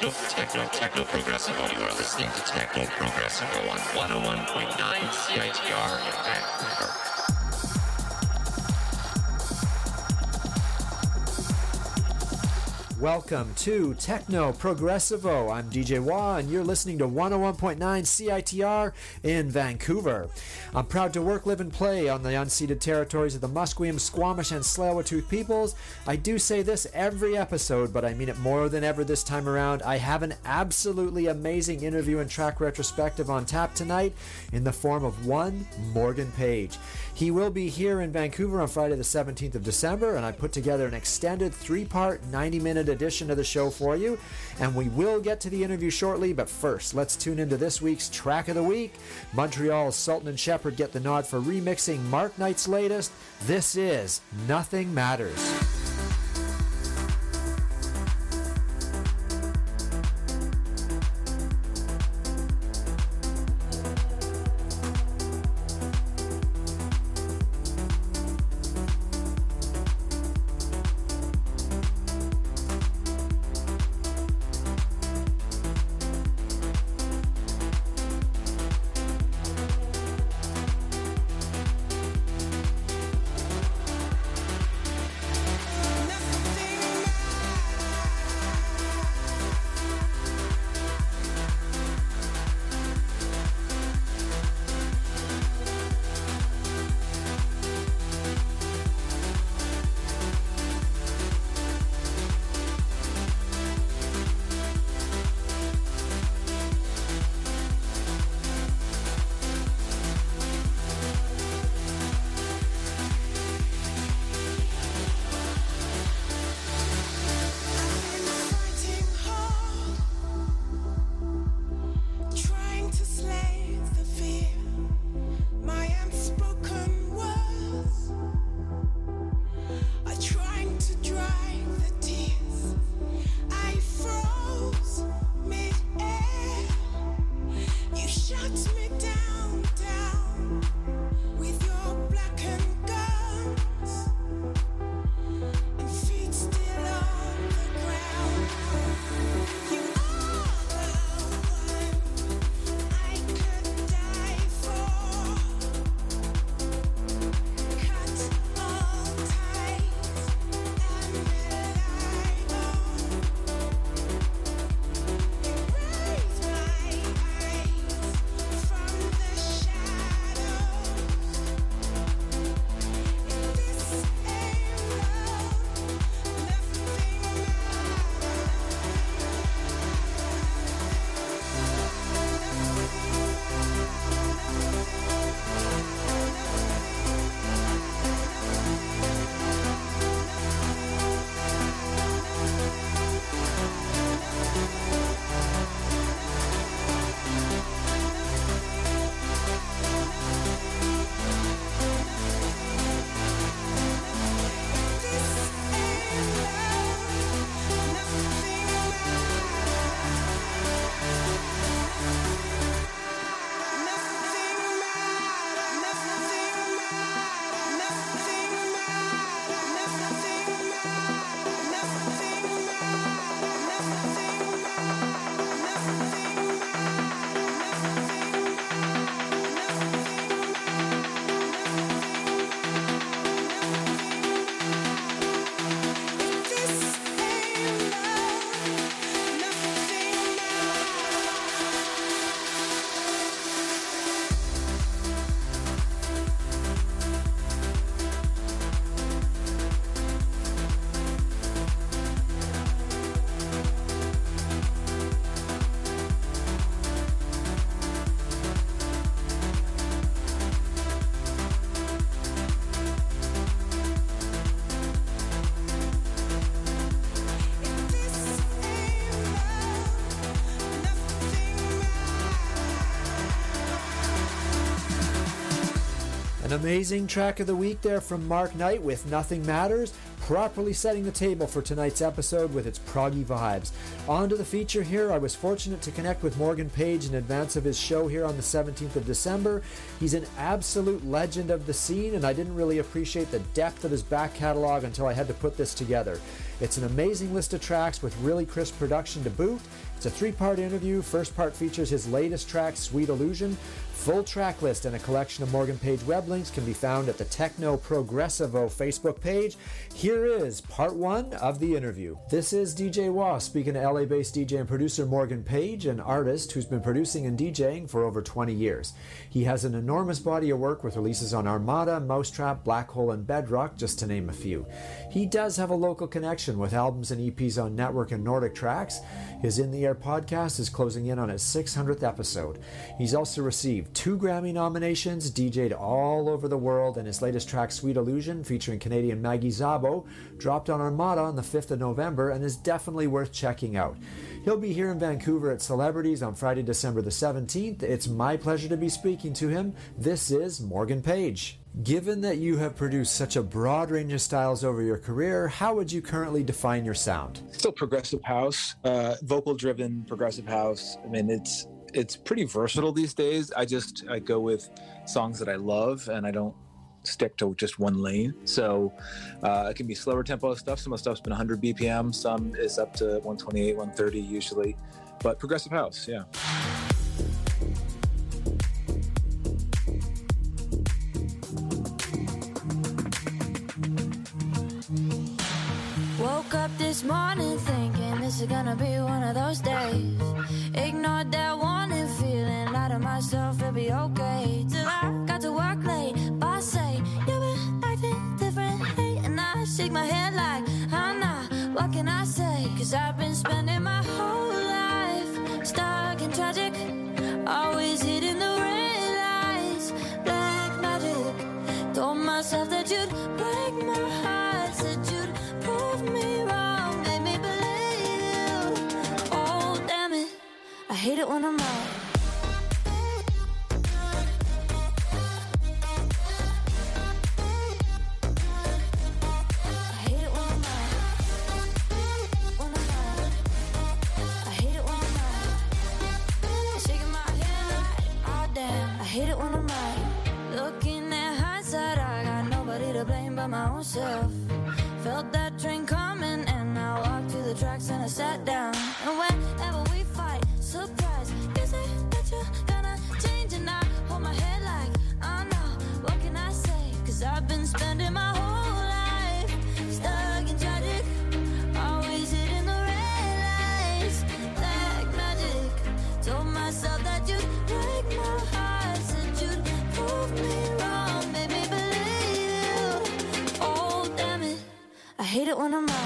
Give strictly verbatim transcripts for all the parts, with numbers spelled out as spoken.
techno, techno, techno progressivo. You are listening to Techno Progressivo on one oh one point nine C I T R in Vancouver. Welcome to Techno Progressivo. I'm D J Wah, and you're listening to one oh one point nine C I T R in Vancouver. I'm proud to work, live, and play on the unceded territories of the Musqueam, Squamish, and Tsleil-Waututh peoples. I do say this every episode, but I mean it more than ever this time around. I have an absolutely amazing interview and track retrospective on tap tonight in the form of one Morgan Page. He will be here in Vancouver on Friday the seventeenth of December, and I put together an extended three-part, ninety-minute edition of the show for you, and we will get to the interview shortly, but first let's tune into this week's track of the week. Montreal's Sultan and Shepard get the nod for remixing Mark Knight's latest. This is Nothing Matters. An amazing track of the week there from Mark Knight with Nothing Matters, properly setting the table for tonight's episode with its proggy vibes. On to the feature here. I was fortunate to connect with Morgan Page in advance of his show here on the seventeenth of December. He's an absolute legend of the scene, and I didn't really appreciate the depth of his back catalog until I had to put this together. It's an amazing list of tracks with really crisp production to boot, It's a three-part interview. First part features his latest track, Sweet Illusion. Full track list and a collection of Morgan Page web links can be found at the Techno Progressivo Facebook page. Here is part one of the interview. This is D J Wah speaking to L A-based D J and producer Morgan Page, an artist who's been producing and DJing for over twenty years. He has an enormous body of work with releases on Armada, Mousetrap, Black Hole, and Bedrock, just to name a few. He does have a local connection with albums and E Ps on Network and Nordic Tracks. His In the Air podcast is closing in on its six hundredth episode. He's also received two Grammy nominations, D J'd all over the world, and his latest track, Sweet Illusion, featuring Canadian Maggie Zabo, dropped on Armada on the fifth of November and is definitely worth checking out. He'll be here in Vancouver at Celebrities on Friday, December the seventeenth. It's my pleasure to be speaking to him. This is Morgan Page. Given that you have produced such a broad range of styles over your career, how would you currently define your sound? Still progressive house, uh, vocal-driven progressive house. I mean, it's it's pretty versatile these days. I just I go with songs that I love, and I don't stick to just one lane. So uh, it can be slower tempo stuff. Some of the stuff's been one hundred B P M. Some is up to one twenty-eight, one thirty usually. But progressive house, yeah. Woke up this morning thinking this is gonna be one of those days. Ignored that warning, feeling out of myself, it'll be okay. Till I got to work late, boss say, you've been acting differently. And I shake my head like, I'm not, what can I say? Cause I've been spending my whole life stuck in tragic, always hitting the red lights. Black magic, told myself that you'd break my heart, said you'd prove me wrong, made me believe you. Oh, damn it, I hate it when I'm wrong. I hate it when I'm wrong. When I'm wrong. I hate it when I'm wrong. Shaking my head like, oh damn, I hate it when I'm right. Looking at hindsight, I got nobody to blame but my own self. Felt that train coming and I walked to the tracks and I sat down. And whenever we fight, surprise, you say that you're gonna change and I hold my head like, oh no, what can I say? Cause I've been spending my whole life stuck in tragic, always hitting the red lights. Black magic, told myself that you'd break my heart, said you'd prove me wrong, made me believe you. Oh damn it, I hate it when I'm wrong.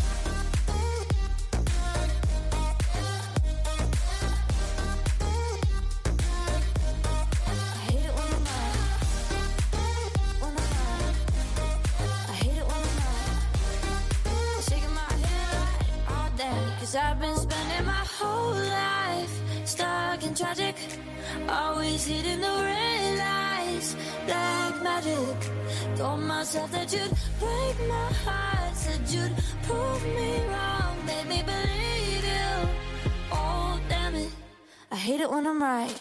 I hate it when I'm wrong. When I'm wrong. I hate it when I'm wrong. Shaking my head like, oh damn. Cause I've been spending my whole life stuck in tragic, always hitting the red lights. Black magic, told myself that you'd break my heart, said you'd prove me wrong, made me believe you. Oh damn it, I hate it when I'm right.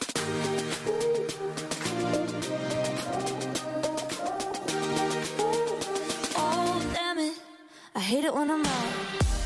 Oh damn it, I hate it when I'm right.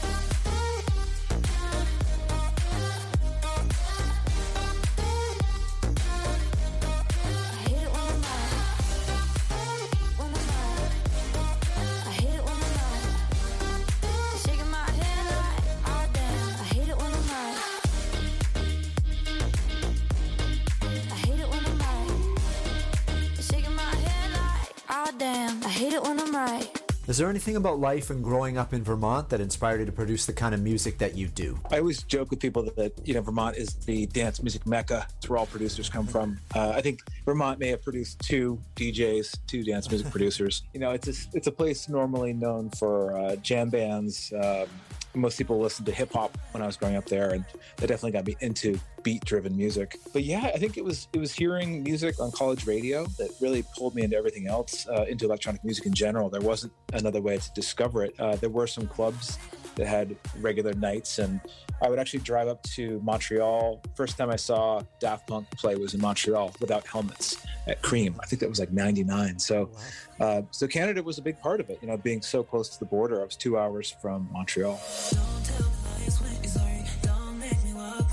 Is there anything about life and growing up in Vermont that inspired you to produce the kind of music that you do? I always joke with people that, you know, Vermont is the dance music mecca. It's where all producers come from. Uh, I think Vermont may have produced two D Js, two dance music producers. You know, it's a, it's a place normally known for uh, jam bands. Um, most people listened to hip hop when I was growing up there, and that definitely got me into beat-driven music. But yeah, I think it was it was hearing music on college radio that really pulled me into everything else, uh, into electronic music in general. There wasn't another way to discover it. Uh, there were some clubs that had regular nights, and I would actually drive up to Montreal. First time I saw Daft Punk play was in Montreal without helmets at Cream. I think that was like ninety-nine. So, uh, so Canada was a big part of it. You know, being so close to the border. I was two hours from Montreal. Don't tell me it's sorry. Don't make me walk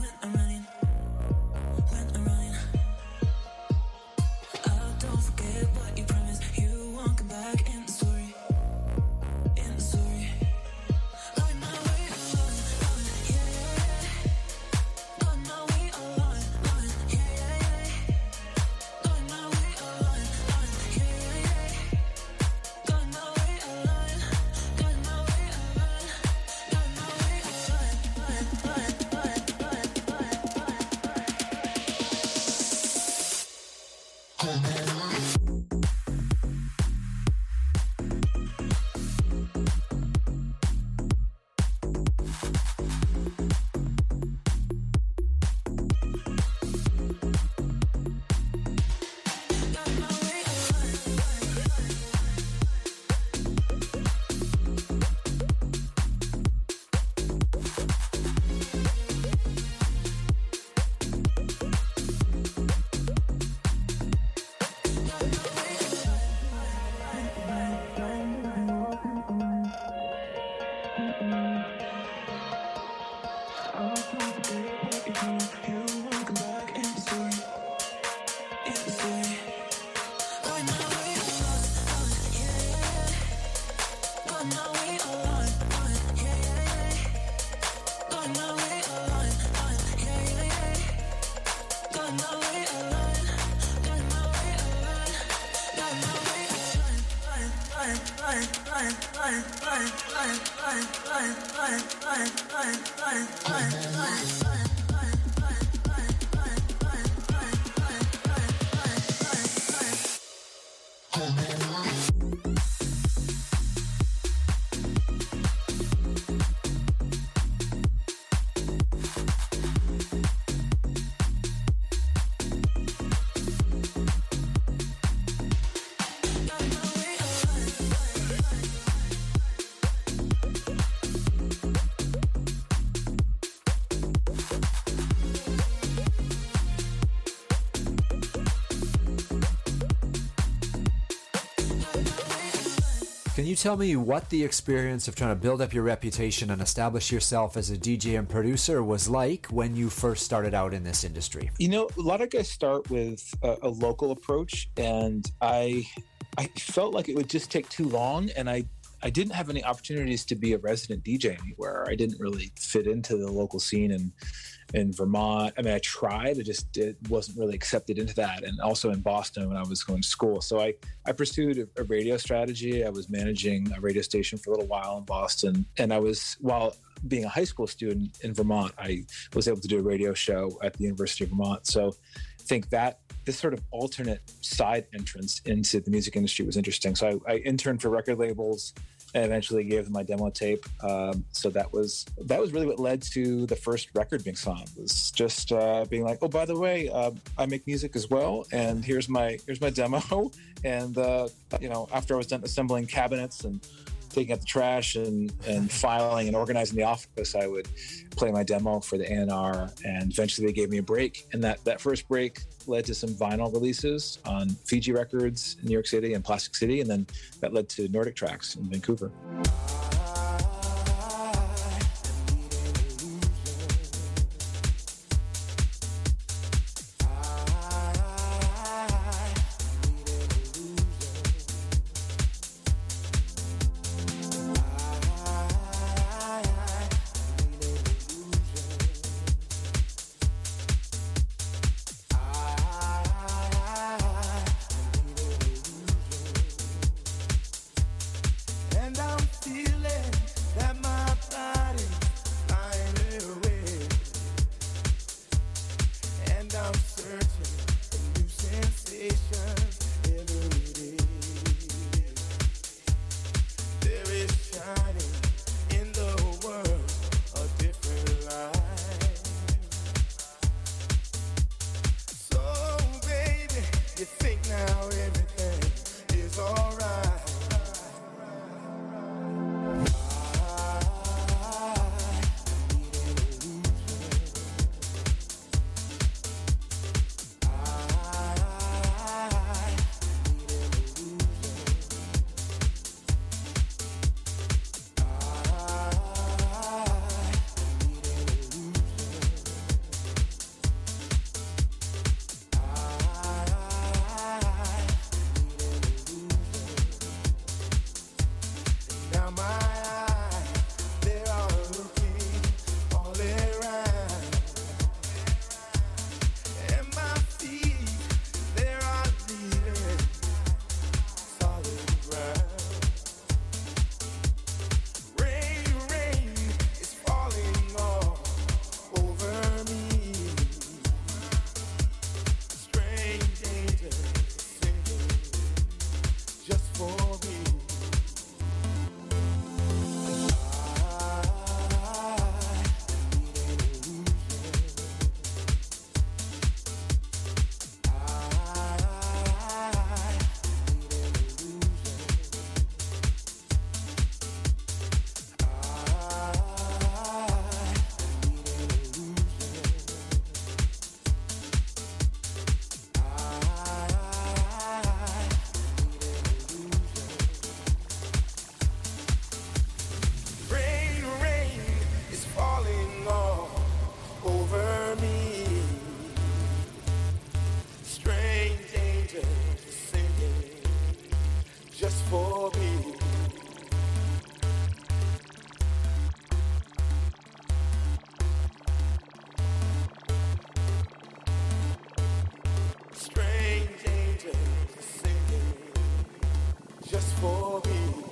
Can you tell me what the experience of trying to build up your reputation and establish yourself as a D J and producer was like when you first started out in this industry? You know, a lot of guys start with a, a local approach, and I I felt like it would just take too long, and I I didn't have any opportunities to be a resident D J anywhere. I didn't really fit into the local scene in in Vermont. I mean, I tried, it just it wasn't really accepted into that. And also in Boston when I was going to school. So I, I pursued a, a radio strategy. I was managing a radio station for a little while in Boston. And I was, while being a high school student in Vermont, I was able to do a radio show at the University of Vermont. So I think that this sort of alternate side entrance into the music industry was interesting. So I, I interned for record labels, and eventually gave them my demo tape. Um, so that was that was really what led to the first record being signed. Was just uh, being like, oh, by the way, uh, I make music as well, and here's my here's my demo. And uh, you know, after I was done assembling cabinets and taking out the trash and and filing and organizing the office, I would play my demo for the A and R, and eventually they gave me a break. And that that first break led to some vinyl releases on Fiji Records in New York City and Plastic City, and then that led to Nordic Tracks in Vancouver. Just for me.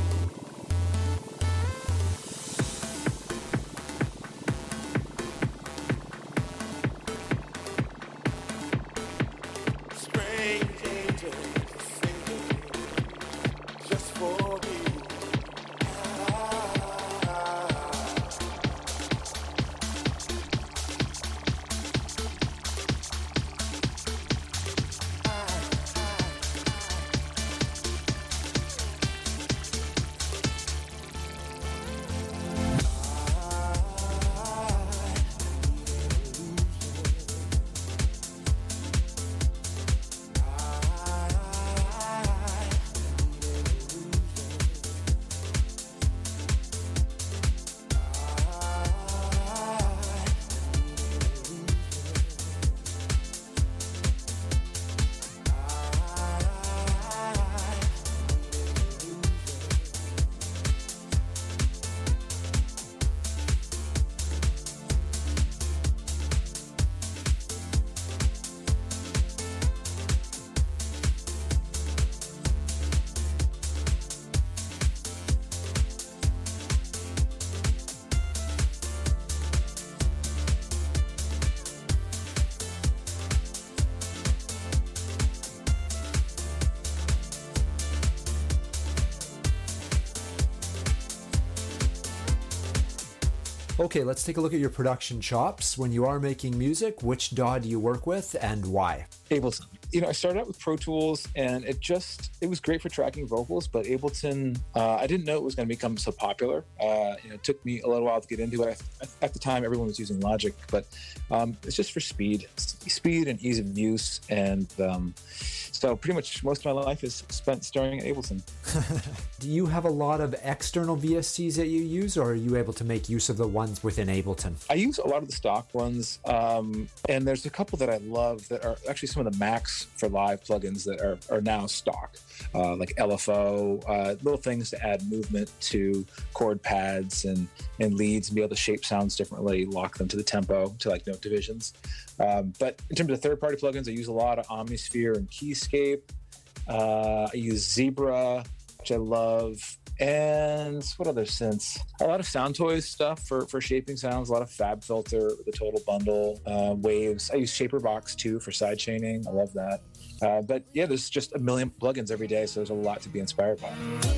Okay, let's take a look at your production chops. When you are making music, which D A W do you work with and why? Ableton. You know, I started out with Pro Tools, and it just, it was great for tracking vocals, but Ableton, uh, I didn't know it was going to become so popular. Uh, you know, it took me a little while to get into it. I, at the time, everyone was using Logic, but um, it's just for speed, speed and ease of use. And um, so pretty much most of my life is spent staring at Ableton. Do you have a lot of external V S Cs that you use, or are you able to make use of the ones within Ableton? I use a lot of the stock ones, um, and there's a couple that I love that are actually some of the Macs for Live plugins that are, are now stock, uh, like L F O, uh, little things to add movement to chord pads and, and leads and be able to shape sounds differently, lock them to the tempo, to like note divisions. Um, but in terms of third-party plugins, I use a lot of Omnisphere and Keyscape. Uh, I use Zebra, which I love. And what other synths? A lot of Sound Toys stuff for, for shaping sounds, a lot of Fab Filter, the Total Bundle, uh, Waves. I use Shaperbox too for side chaining. I love that. Uh, but yeah, there's just a million plugins every day, so there's a lot to be inspired by.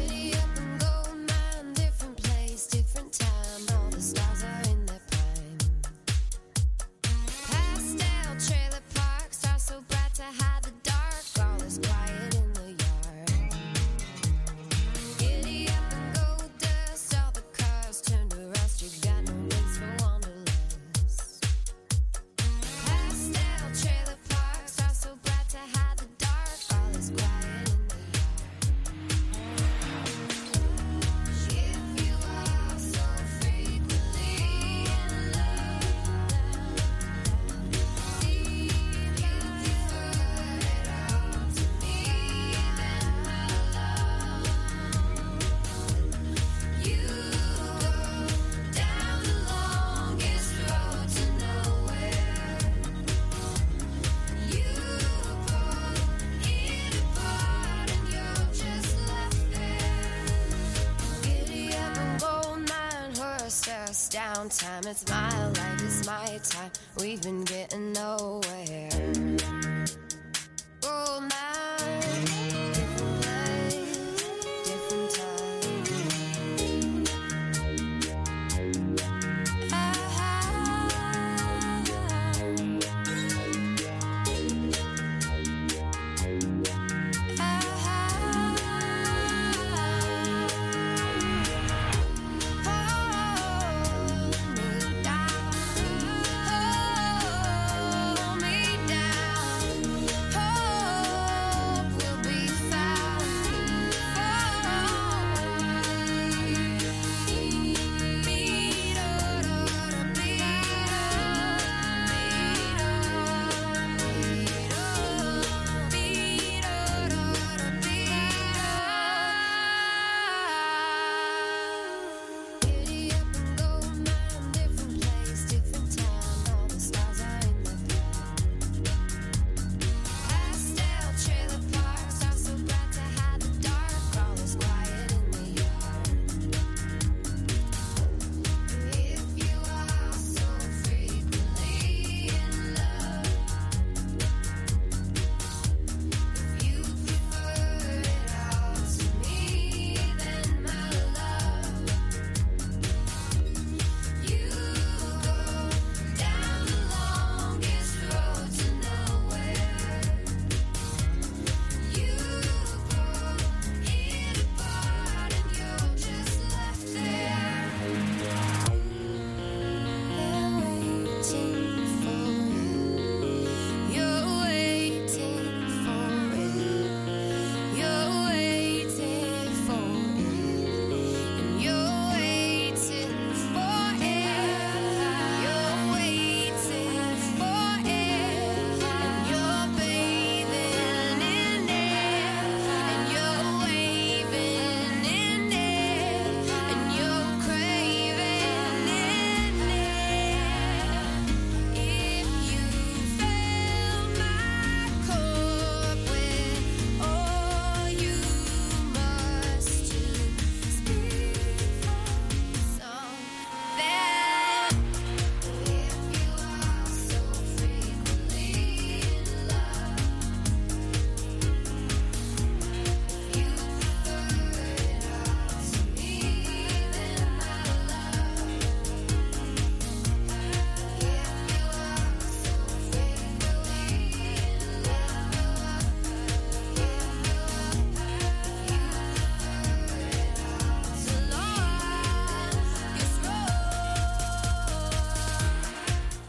Downtime, it's my life, it's my time. We've been getting nowhere. All night, different place, different time. Hold me down.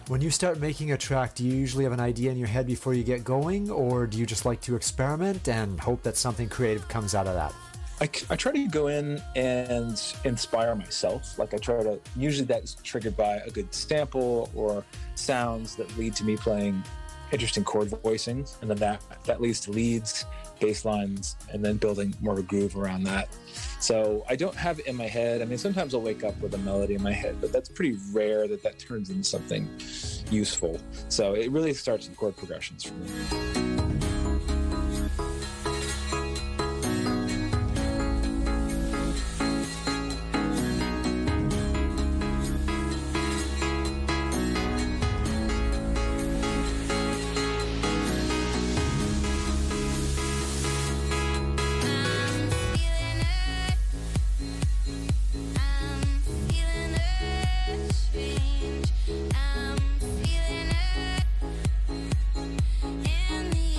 When you start making a track, do you usually have an idea in your head before you get going, or do you just like to experiment and hope that something creative comes out of that? I, I try to go in and inspire myself. Like I try to, usually that is triggered by a good sample or sounds that lead to me playing interesting chord voicings. And then that, that leads to leads, bass lines, and then building more of a groove around that. So I don't have it in my head. I mean, sometimes I'll wake up with a melody in my head, but that's pretty rare that that turns into something useful. So it really starts with chord progressions for me. In the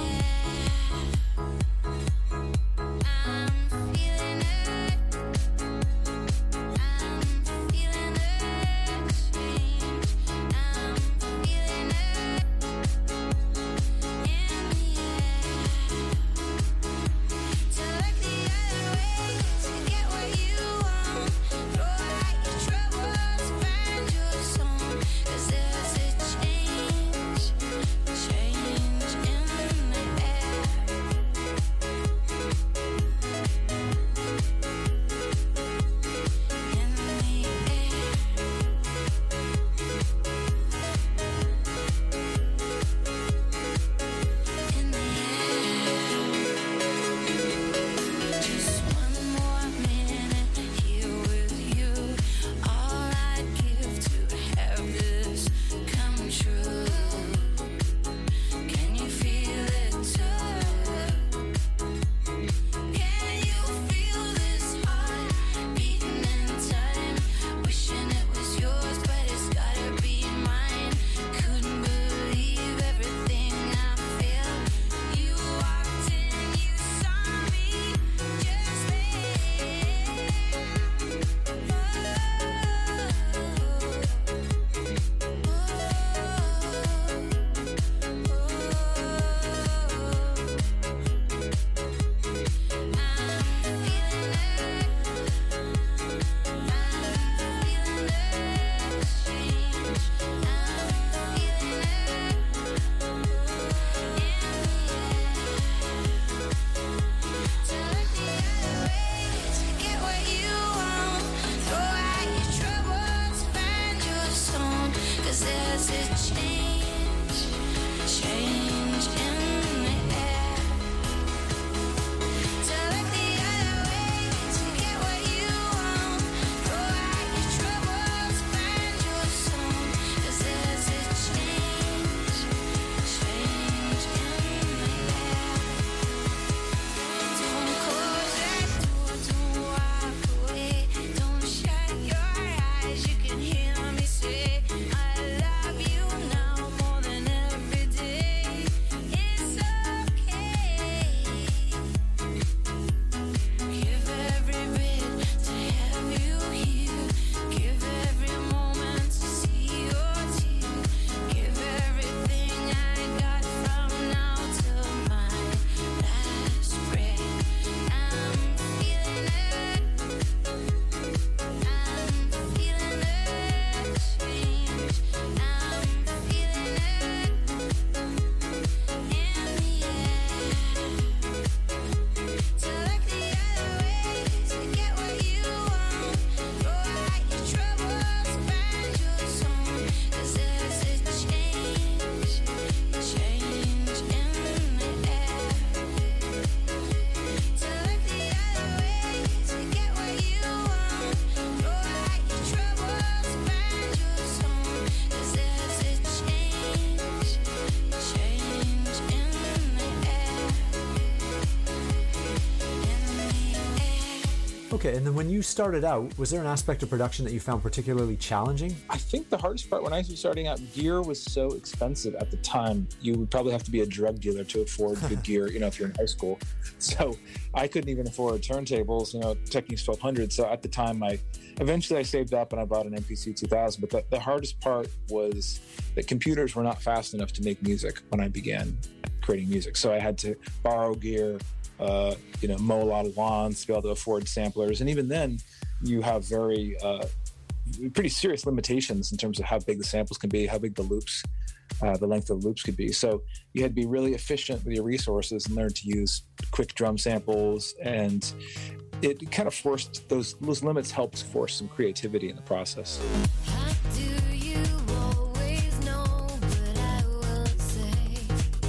Okay, and then when you started out, was there an aspect of production that you found particularly challenging? I think the hardest part when I was starting out, gear was so expensive at the time. You would probably have to be a drug dealer to afford good gear, you know, if you're in high school. So I couldn't even afford turntables, you know, Technics twelve hundred. So at the time, I eventually I saved up and I bought an M P C two thousand. But the, the hardest part was that computers were not fast enough to make music when I began creating music. So I had to borrow gear, uh, you know, mow a lot of lawns to be able to afford samplers. And even then, you have very, uh, pretty serious limitations in terms of how big the samples can be, how big the loops, uh, the length of the loops could be. So you had to be really efficient with your resources and learn to use quick drum samples. And it kind of forced, those, those limits helped force some creativity in the process. How do you always know what I will say?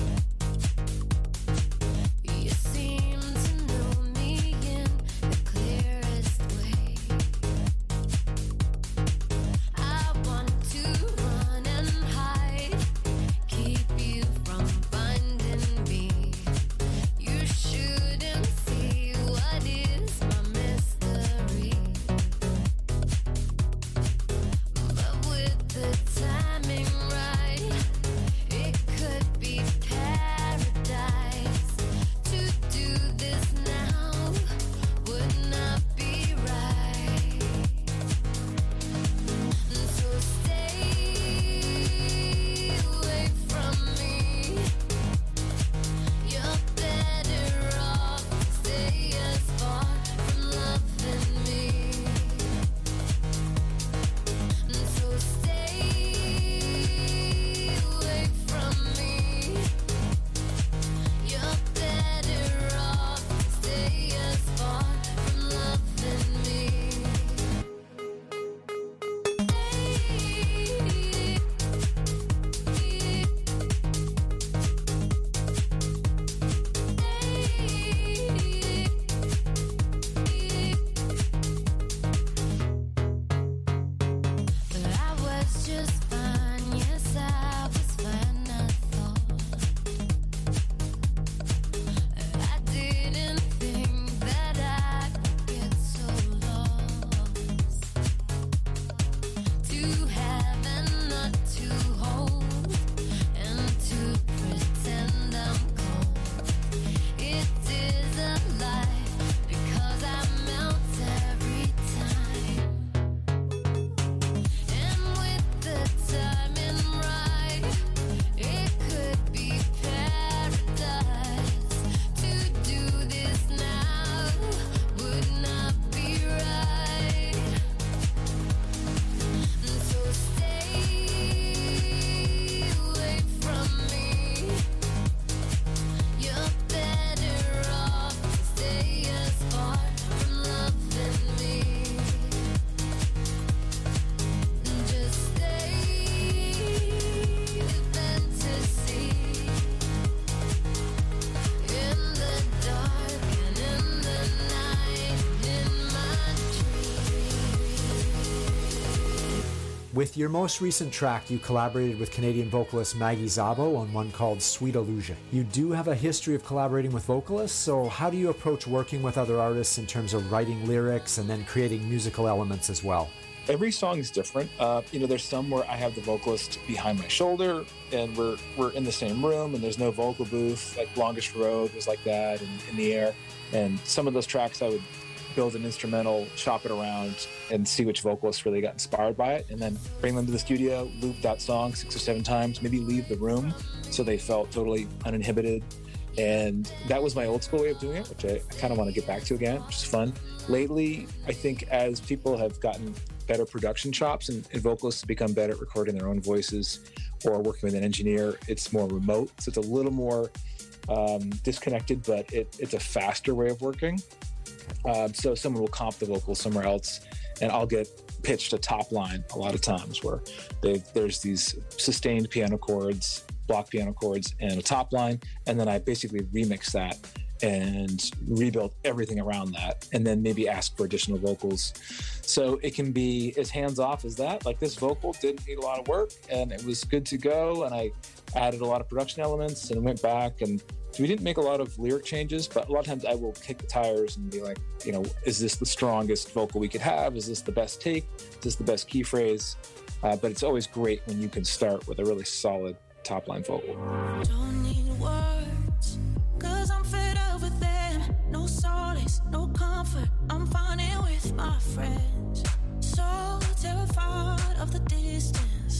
You seem to know me in the clearest way. I want to run and hide, keep you from finding me. You shouldn't see what is my mystery. But with the timing right, it could be paradise. To do this now would not be right. So stay away from me. You're better off to stay as far from loving me. So stay away from me. You're better off to stay as far from loving me. But I was just fine, yes, I was fine, I thought. I didn't think that I could get so lost. To have and not to hold, and to pretend I'm cold. It is a lie, because I melt every time. And with the timing right, it could be paradise. To do this now would not be right. So stay away from me. You're better off to stay as far from loving me. Just stay with fantasy. In the dark and in the night, in my dreams. With your most recent track, you collaborated with Canadian vocalist Maggie Szabo on one called Sweet Illusion. You do have a history of collaborating with vocalists, so how do you approach working with other artists in terms of writing lyrics and then creating musical elements as well? Every song is different. Uh, you know, there's some where I have the vocalist behind my shoulder and we're we're in the same room and there's no vocal booth. Like Longest Road was like that, and In the Air. And some of those tracks I would build an instrumental, shop it around, and see which vocalists really got inspired by it, and then bring them to the studio, loop that song six or seven times, maybe leave the room so they felt totally uninhibited. And that was my old school way of doing it, which I, I kind of want to get back to again, which is fun. Lately, I think as people have gotten better production chops and, and vocalists have become better at recording their own voices or working with an engineer, it's more remote. So it's a little more um, disconnected, but it, it's a faster way of working. Um, so someone will comp the vocals somewhere else, and I'll get pitched a top line a lot of times where they, there's these sustained piano chords, block piano chords, and a top line, and then I basically remix that and rebuild everything around that, and then maybe ask for additional vocals. So it can be as hands-off as that. Like, this vocal didn't need a lot of work, and it was good to go, and I added a lot of production elements and went back and So we didn't make a lot of lyric changes, but a lot of times I will kick the tires and be like, you know, is this the strongest vocal we could have? Is this the best take? Is this the best key phrase? Uh, but it's always great when you can start with a really solid top line vocal. Don't need words, cause I'm fed up with them. No solace, no comfort, I'm finding with my friends. So terrified of the distance.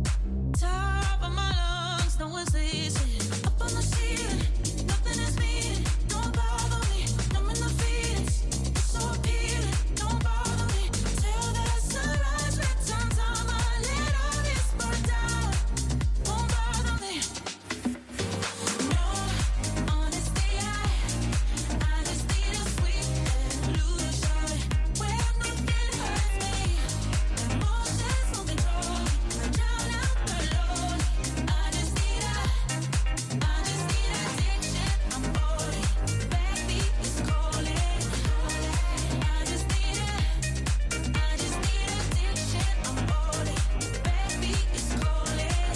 Top of my lungs, no one's listening. Up on the ceiling, nothing is meaning. Don't bother me, I'm in the feelings. It's so appealing, don't bother me. Till the sunrise returns, I'ma let all this burn down. Won't bother me. No, honestly, I, I just need a sweet illusion where nothing hurts me. Emotions won't control me. I drown out the lonely. I just need a, I just need addiction. I'm bored. Baby, it's calling. I just need a, I just need addiction. I'm bored. Baby, it's calling.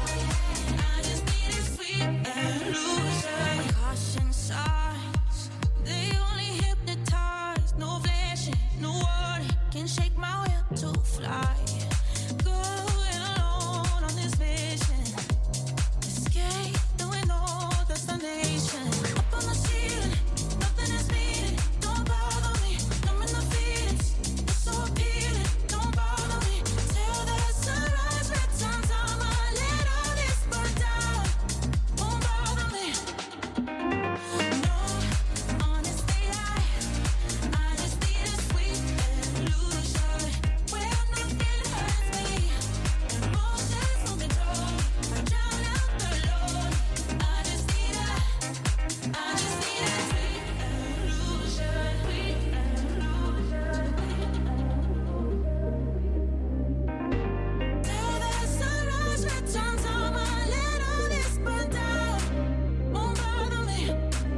I just need a sweet illusion. Caution signs, they only hypnotize. No flashing, no warning can shake my will to fly. Going alone on this mission. Escape, knowing no destination. Up on the ceiling, nothing is meaning. Don't bother me, I'm in the feelings. It's so appealing, don't bother me. Till the sunrise returns, I'ma let all this burn down. Won't bother me. No, honestly, I, I just need a sweet illusion where nothing hurts me. Emotions won't control me. I drown out the lonely. I just need a, I just need a sweet illusion, sweet illusion. Till the sunrise returns, I'ma let all this burn down. Won't bother me.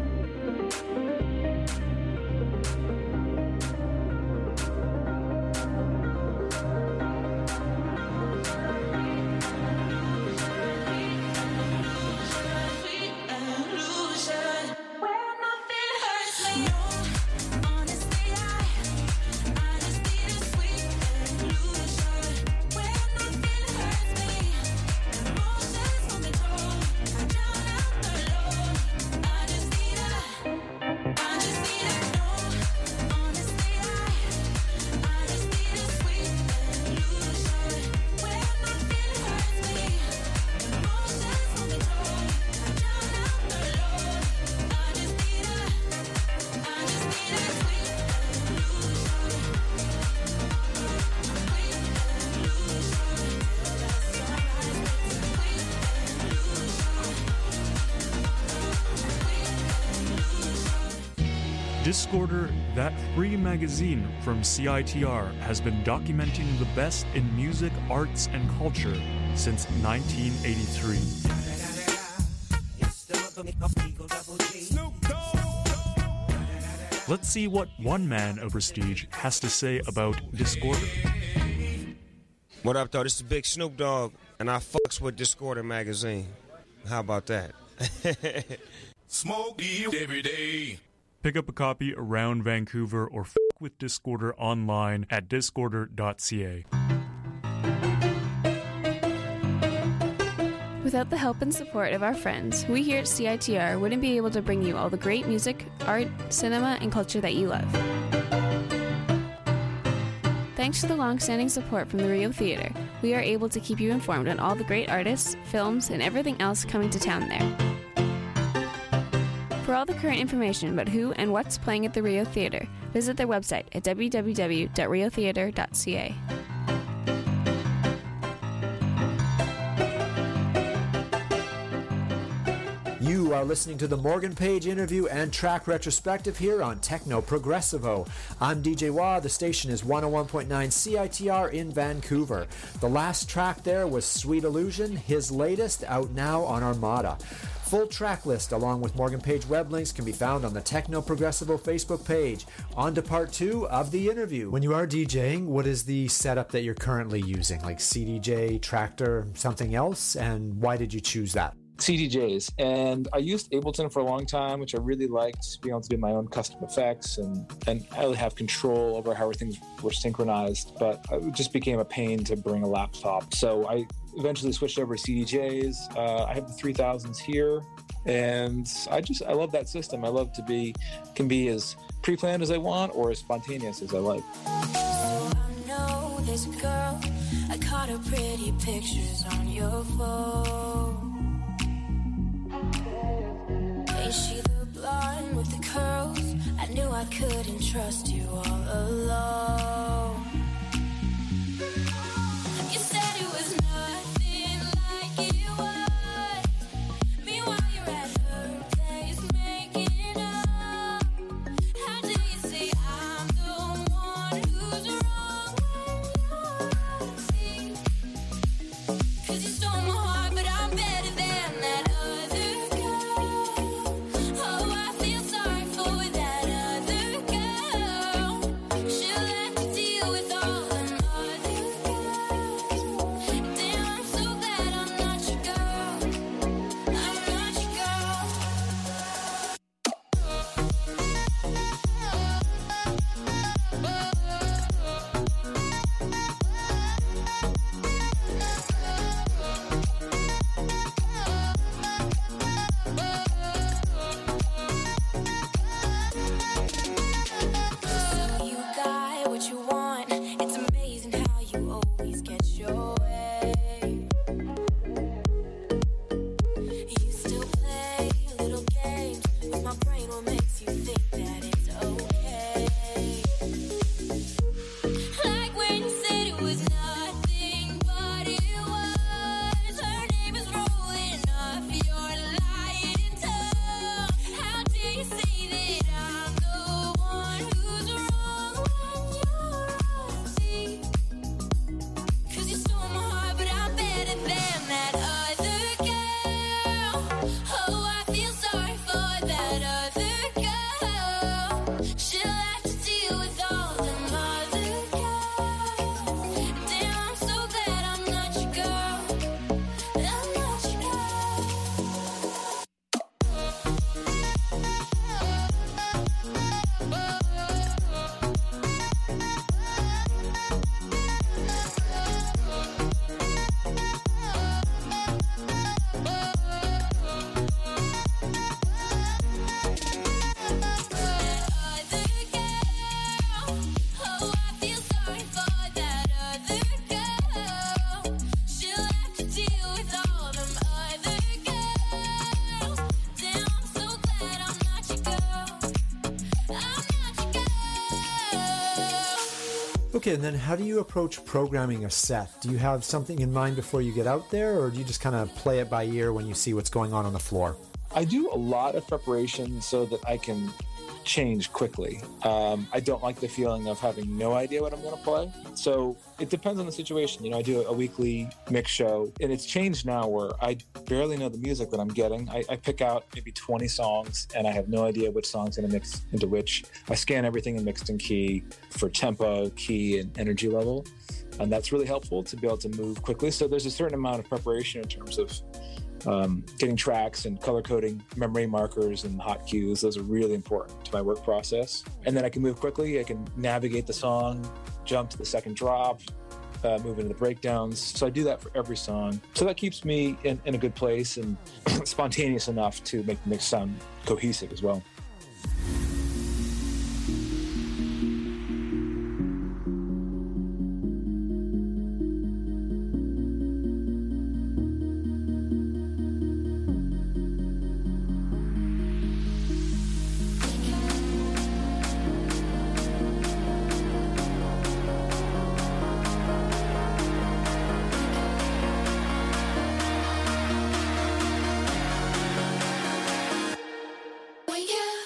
Sweet illusion where nothing hurts me. No, honestly, I, I just need a sweet illusion where nothing hurts me. Emotions won't control me. I drown out the lonely. I just need a, I just need a no. Honestly, I, I just need a sweet illusion where nothing hurts me. Emotions won't control me. I drown out the lonely. I just need a, I just need a sweet illusion. Discorder, that free magazine from C I T R, has been documenting the best in music, arts, and culture since nineteen eighty-three. Let's see what one man of prestige has to say about Discorder. What up, though? This is Big Snoop Dogg, and I fucks with Discorder magazine. How about that? Smoke weed every day. Pick up a copy around Vancouver or f*** with Discorder online at discorder dot c a. Without the help and support of our friends, we here at C I T R wouldn't be able to bring you all the great music, art, cinema, and culture that you love. Thanks to the long-standing support from the Rio Theatre, we are able to keep you informed on all the great artists, films, and everything else coming to town there. For all the current information about who and what's playing at the Rio Theatre, visit their website at w w w dot rio theatre dot c a. You are listening to the Morgan Page interview and track retrospective here on Techno Progressivo. I'm D J Wah. The station is one oh one point nine C I T R in Vancouver. The last track there was Sweet Illusion, his latest, out now on Armada. Full track list along with Morgan Page web links can be found on the Techno Progressivo Facebook page. On to part two of the interview. When you are DJing, what is the setup that you're currently using? Like C D J, Tractor, something else? And why did you choose that? C D Js. And I used Ableton for a long time, which I really liked, being able to do my own custom effects and, and I really have control over how things were synchronized, but it just became a pain to bring a laptop. So I eventually switched over to C D Js. Uh, I have the three thousands here, and I just, I love that system. I love to be, can be as pre-planned as I want or as spontaneous as I like. So I know this girl, I caught her pretty pictures on your phone. Ain't she the blonde with the curls? I knew I couldn't trust you all alone. You said it was nothing like it was. Meanwhile, you're at her place making up. How do you say I'm the one who's wrong when you're see? 'Cause you stole my heart, but I'm better than that other girl. Oh, I feel sorry for that other girl. She'll have to deal with all them other girls. Damn, I'm so glad I'm not your girl. I'm not your girl. You got what you want. It's amazing how you always get your way. You still play little games with my brain. What makes you think that it's okay? Like when you said it was nothing, but it was. Her name is rolling off your lying tongue. How do you say that I'm the one who's wrong when you're see? 'Cause you stole my heart, but I'm better than that other girl. Oh, I feel sorry for that other girl. She'll have to deal with all them other girls. Damn, I'm so glad I'm not your girl. I'm not your girl. Other girl. Oh, I feel sorry for that other girl. She'll have to deal with all them other girls. Damn, I'm so glad I'm not your girl. I'm not your girl. Okay, and then how do you approach programming a set? Do you have something in mind before you get out there, or do you just kind of play it by ear when you see what's going on on the floor? I do a lot of preparation so that I can change quickly. Um, I don't like the feeling of having no idea what I'm going to play. So it depends on the situation. You know, I do a weekly mix show, and it's changed now where I barely know the music that I'm getting. I, I pick out maybe twenty songs, and I have no idea which song's going to mix into which. I scan everything in mixed in key for tempo, key, and energy level. And that's really helpful to be able to move quickly. So there's a certain amount of preparation in terms of um, getting tracks and color coding memory markers and hot cues. Those are really important to my work process. And then I can move quickly. I can navigate the song, jump to the second drop, uh, move into the breakdowns. So I do that for every song. So that keeps me in, in a good place and spontaneous enough to make the mix sound cohesive as well. When you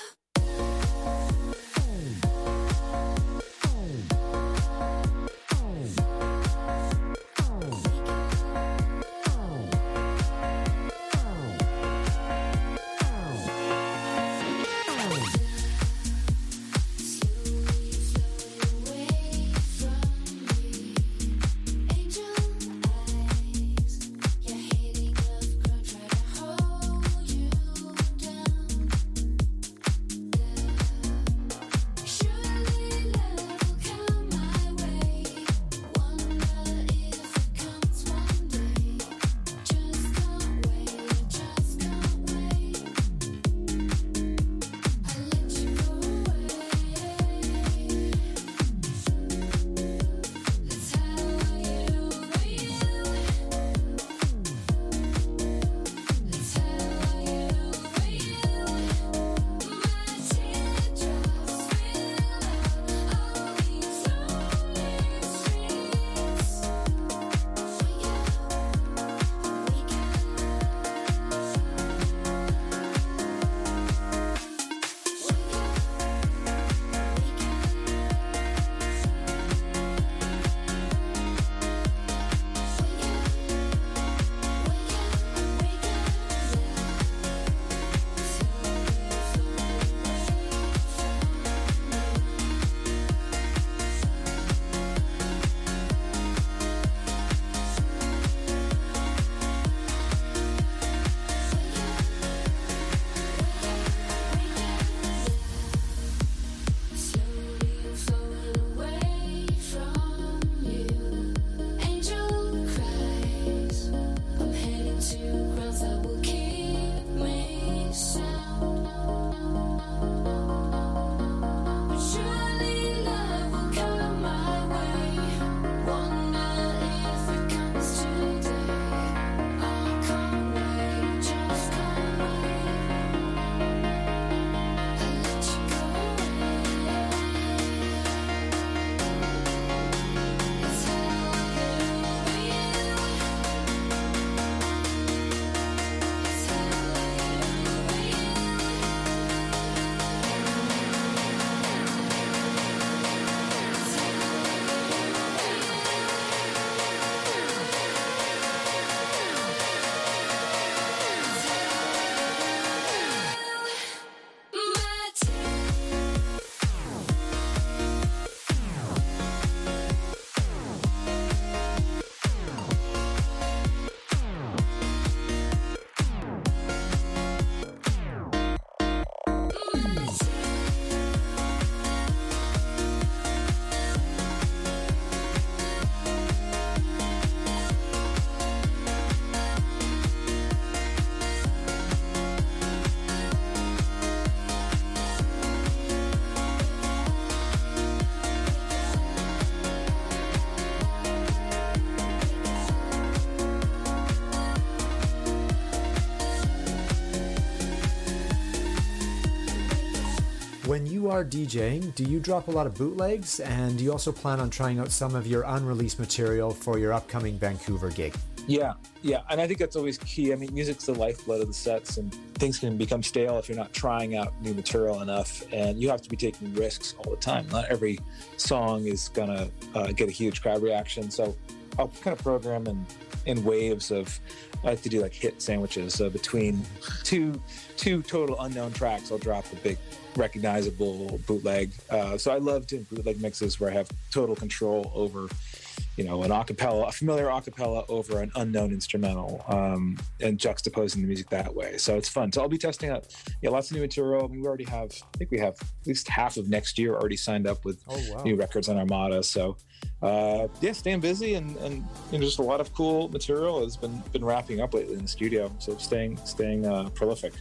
you are DJing, do you drop a lot of bootlegs? And do you also plan on trying out some of your unreleased material for your upcoming Vancouver gig? Yeah, yeah. And I think that's always key. I mean, music's the lifeblood of the sets, and things can become stale if you're not trying out new material enough. And you have to be taking risks all the time. Not every song is going to uh, get a huge crowd reaction. So I'll kind of program in, in waves of, I like to do like hit sandwiches. So between two two total unknown tracks, I'll drop a big recognizable bootleg. Uh, so I love doing bootleg mixes where I have total control over, you know, an acapella, a familiar acapella over an unknown instrumental, um, and juxtaposing the music that way. So it's fun. So I'll be testing out, yeah, lots of new material. I mean, we already have, I think we have at least half of next year already signed up with oh, wow. new records on Armada. So uh, yeah, staying busy and, and you know, just a lot of cool material has been been wrapping up lately in the studio. So staying staying uh, prolific.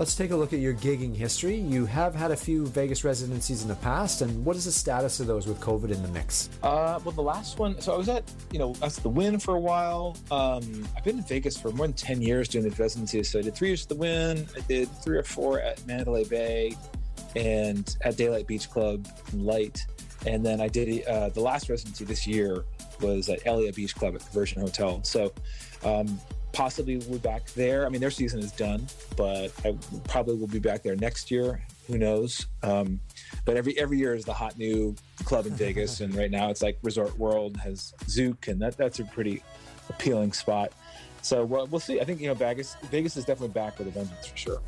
Let's take a look at your gigging history. You have had a few Vegas residencies in the past, and what is the status of those with COVID in the mix? Uh, well, the last one, so I was at, you know, I was at the Wynn for a while. Um, I've been in Vegas for more than ten years doing the residencies. So I did three years at the Wynn, I did three or four at Mandalay Bay and at Daylight Beach Club and Light. And then I did uh, the last residency this year was at Elia Beach Club at the Virgin Hotel. So um, possibly we'll be back there. I mean, their season is done, but I probably will be back there next year. Who knows? Um, but every every year is the hot new club in Vegas, and right now it's like Resort World has Zouk, and that that's a pretty appealing spot. So we'll, we'll see. I think you know Vegas Vegas is definitely back with a vengeance for sure.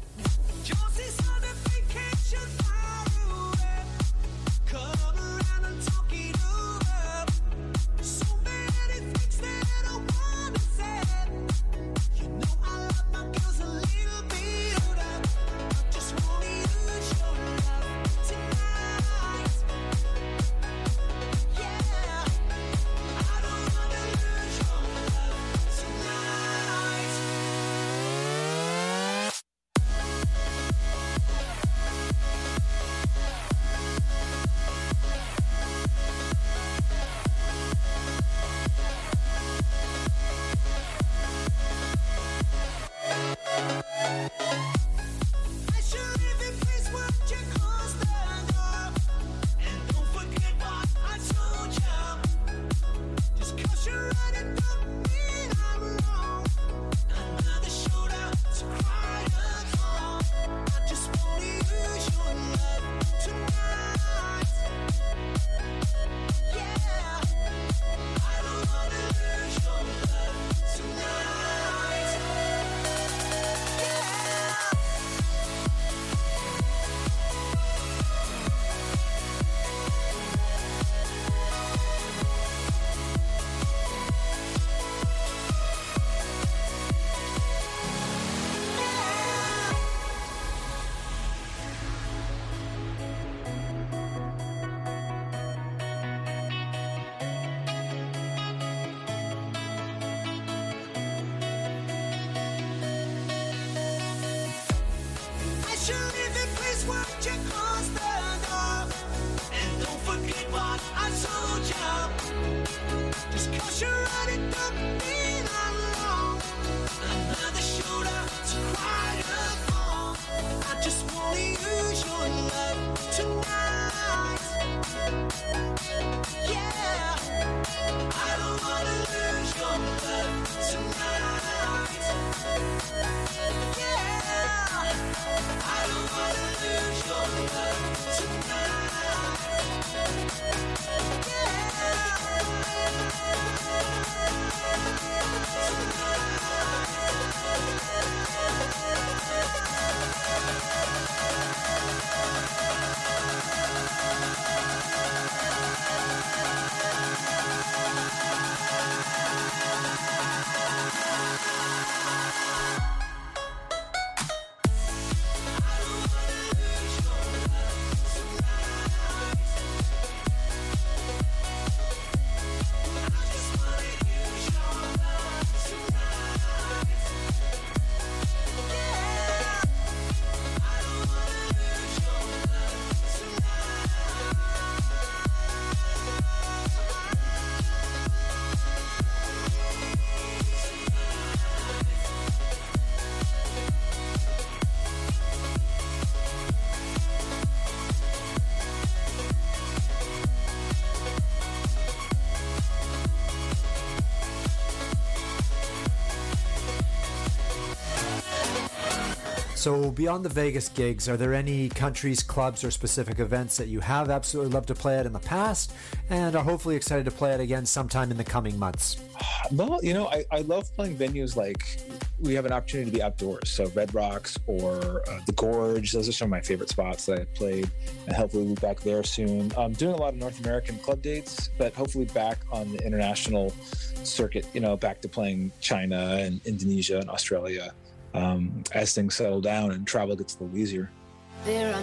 So beyond the Vegas gigs, are there any countries, clubs, or specific events that you have absolutely loved to play at in the past and are hopefully excited to play at again sometime in the coming months? Well, you know, I, I love playing venues like we have an opportunity to be outdoors. So Red Rocks or uh, the Gorge, those are some of my favorite spots that I've played, and hopefully we'll be back there soon. I'm doing a lot of North American club dates, but hopefully back on the international circuit, you know, back to playing China and Indonesia and Australia um, as things settle down and travel gets a little easier. There are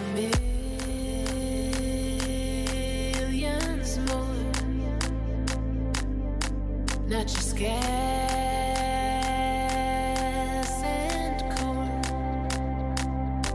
millions more, not just gas and coal.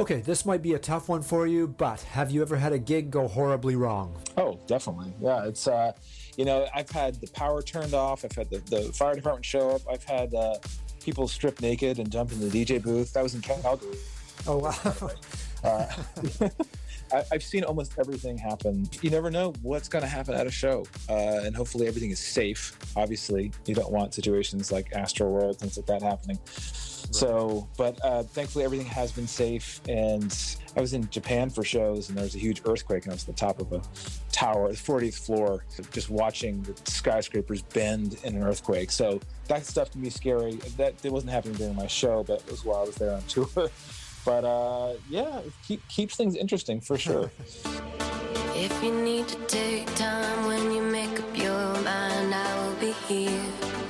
Okay, this might be a tough one for you, but have you ever had a gig go horribly wrong? Oh, definitely. Yeah, it's, uh, you know, I've had the power turned off. I've had the, the fire department show up. I've had uh, people strip naked and jump in the D J booth. That was in Calgary. Oh, wow. Uh, I, I've seen almost everything happen. You never know what's going to happen at a show. Uh, and hopefully everything is safe. Obviously, you don't want situations like Astroworld, things like that happening. So, but uh, thankfully everything has been safe. And I was in Japan for shows, and there was a huge earthquake, and I was at the top of a tower, the fortieth floor, just watching the skyscrapers bend in an earthquake. So that stuff can be scary. That it wasn't happening during my show, but it was while I was there on tour. But uh, yeah, it keep, keeps things interesting for sure. If you need to take time when you make up your mind, I will be here.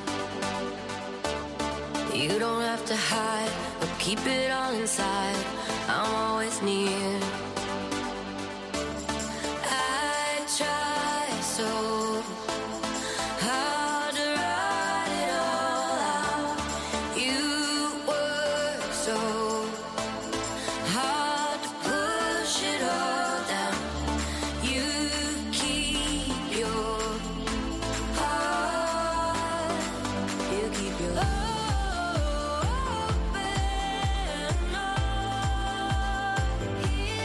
You don't have to hide or keep it all inside. I'm always near. I try so hard to write it all out. You work so hard to push it all down. You keep your heart. You keep your heart. Here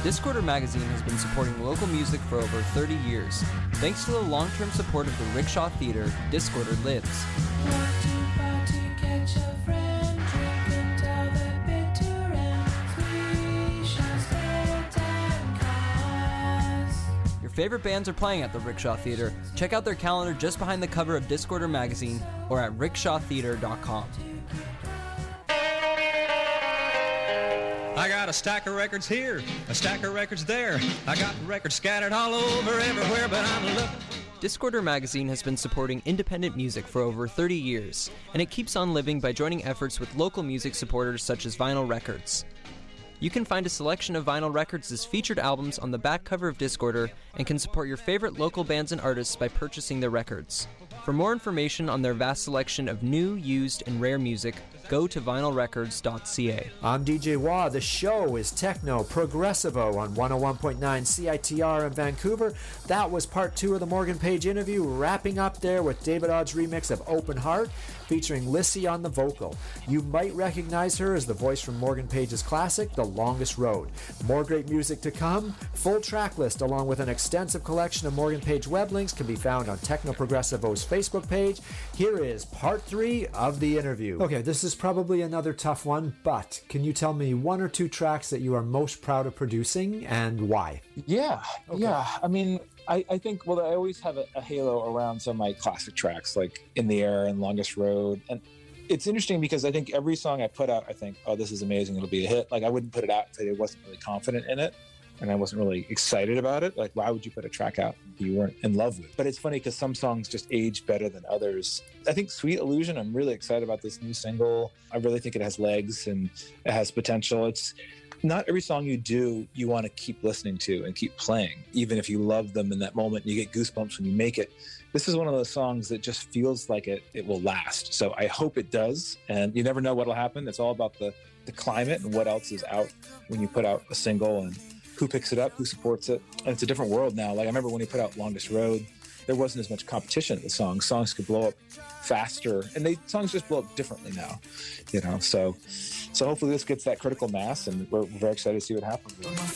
Discorder Magazine has been supporting local music for over thirty years. Thanks to the long-term support of the Rickshaw Theater, Discorder lives. Your favorite bands are playing at the Rickshaw Theater. Check out their calendar just behind the cover of Discorder Magazine or at rickshaw theater dot com. I got a stack of records here, a stack of records there. I got records scattered all over everywhere, but I'm looking. Discorder Magazine has been supporting independent music for over thirty years, and it keeps on living by joining efforts with local music supporters such as Vinyl Records. You can find a selection of Vinyl Records' featured albums on the back cover of Discorder and can support your favorite local bands and artists by purchasing their records. For more information on their vast selection of new, used, and rare music, go to vinyl records dot c a. I'm D J Wah. The show is Techno Progressivo on one oh one point nine C I T R in Vancouver. That was part two of the Morgan Page interview, wrapping up there with David Odd's remix of Open Heart, featuring Lissy on the vocal. You might recognize her as the voice from Morgan Page's classic, The Longest Road. More great music to come. Full track list along with an extensive collection of Morgan Page web links can be found on Techno Progressivo's Facebook page. Here is part three of the interview. Okay, this is probably another tough one, but can you tell me one or two tracks that you are most proud of producing and why? Yeah, Okay. yeah. I mean, I, I think, well, I always have a, a halo around some of my classic tracks like In the Air and Longest Road. And it's interesting because I think every song I put out, I think, oh, this is amazing. It'll be a hit. Like I wouldn't put it out if I wasn't really confident in it. And I wasn't really excited about it. Like, why would you put a track out you weren't in love with? But it's funny because some songs just age better than others. I think Sweet Illusion, I'm really excited about this new single. I really think it has legs and it has potential. It's not every song you do, you want to keep listening to and keep playing, even if you love them in that moment. You get goosebumps when you make it. This is one of those songs that just feels like it, it will last. So I hope it does. And you never know what'll happen. It's all about the, the climate and what else is out when you put out a single and who picks it up, who supports it. And it's a different world now. Like I remember when he put out Longest Road, there wasn't as much competition with the songs. Songs could blow up faster, and they songs just blow up differently now, you know. So, so hopefully this gets that critical mass, and we're, we're very excited to see what happens.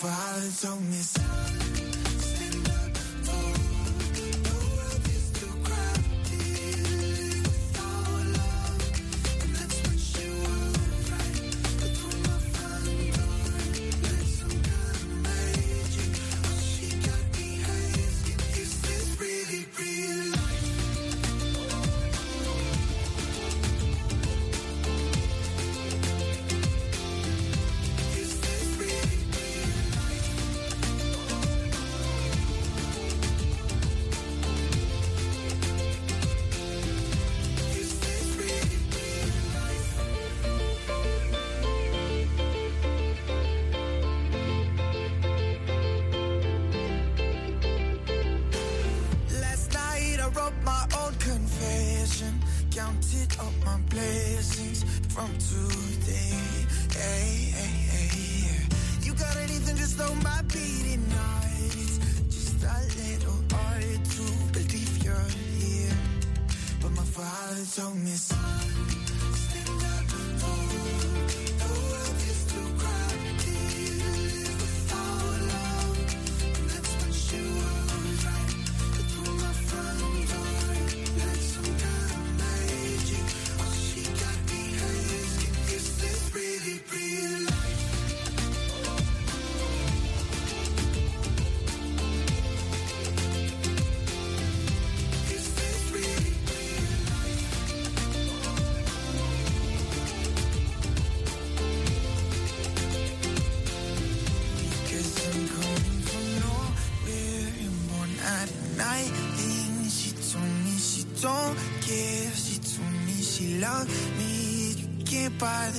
By the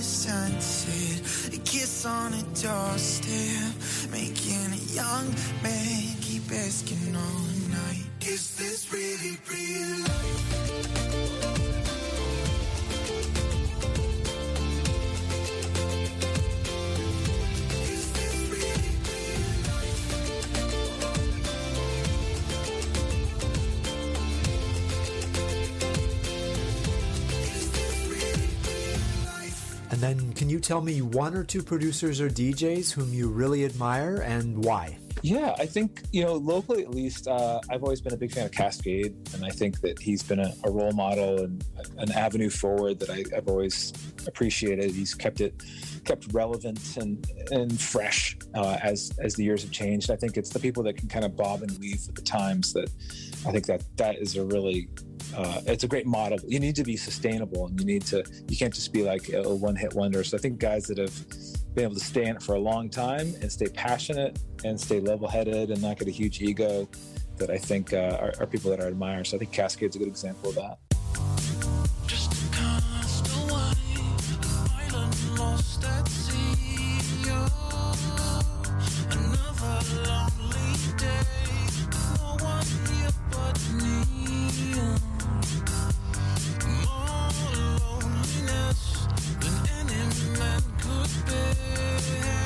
sunset, a kiss on a doorstep, making a young man keep asking all night, is this really real? And then can you tell me one or two producers or D Js whom you really admire and why? Yeah, I think, you know, locally at least, uh, I've always been a big fan of Cascade, and I think that he's been a, a role model and an avenue forward that I, I've always appreciated. He's kept it kept relevant and and fresh uh, as as the years have changed. I think it's the people that can kind of bob and weave with the times that I think that that is a really uh, it's a great model. You need to be sustainable, and you need to you can't just be like a one-hit wonder. So I think guys that have been able to stay in it for a long time and stay passionate and stay level-headed and not get a huge ego, that I think uh, are, are people that I admire. So I think Cascade's a good example of that. Just a castaway, an island lost at sea. Oh, another lonely day, no one here but me. More loneliness than any man could bear.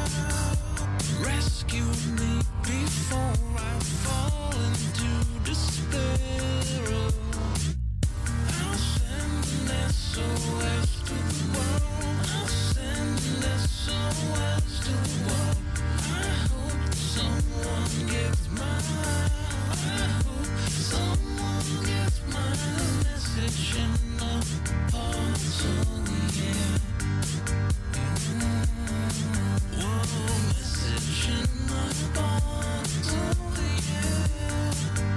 Rescue me before I fall into despair. I'll send an S O S to the world. I'll send an S O S to the world. I hope someone gets mine. I hope someone gets my message in a bottle, yeah. Whoa, message in a bottle, yeah.